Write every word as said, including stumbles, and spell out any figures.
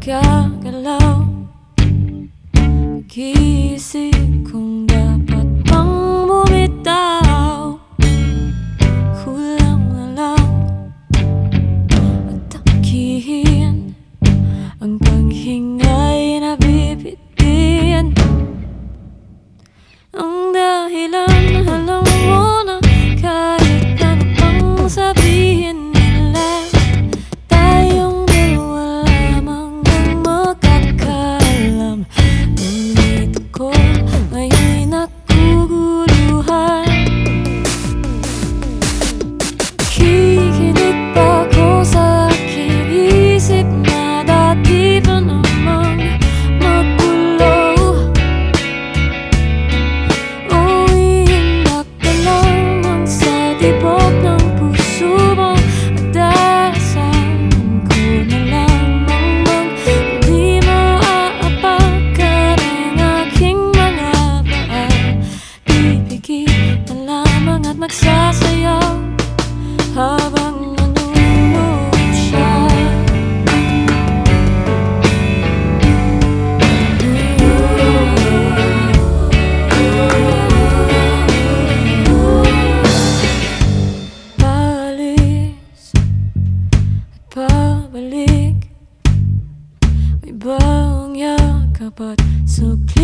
gagalaw. Nag-iisip kung dapat bang bumitaw. Kulang na lang at tangkihin ang paghingay na bibigyan. Ang dahilan, alam mo na kahit ano pang sabihin nila, tayong dalawa lamang ang makakaalam. Ngunit ako ngayon'y nakuguluhan. Kikinig pa ako sa aking isip na dati pa namang magulo. O iindak ka lamang sa tibok ng puso mo, at dasalan ko na lamang bang hindi mo aapakan ang aking mga paa. Pipikit na lamang at magsasayaw habang nanonood siya. Paalis at pabalik, may bawang yakap at sukli.